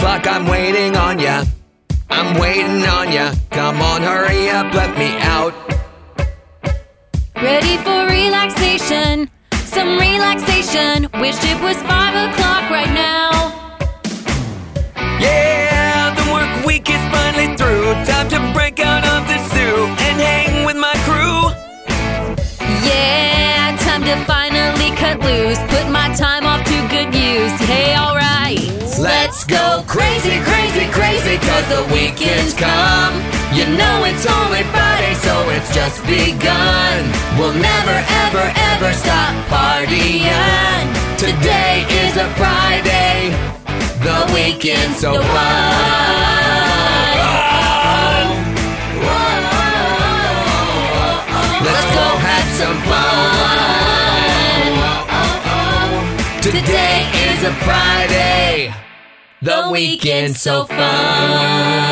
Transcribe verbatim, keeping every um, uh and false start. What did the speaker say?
clock, I'm waiting on ya. I'm waiting on ya. Come on, hurry up, let me out. Ready for relaxation, some relaxation. Wish it was five o'clock right now. Yeah, the work week is finally through. Time to break out of the zoo and hang with my crew. Yeah, time to finally cut loose. Put my time off to good use. Hey, alright. Let's go crazy, crazy, crazy, cause the weekend's come. You know it's only Friday, so it's just begun. We'll never, ever, ever stop partying. Today is a Friday, the weekend's so fun. Let's go have some fun. Today is a Friday, the weekend's so fun.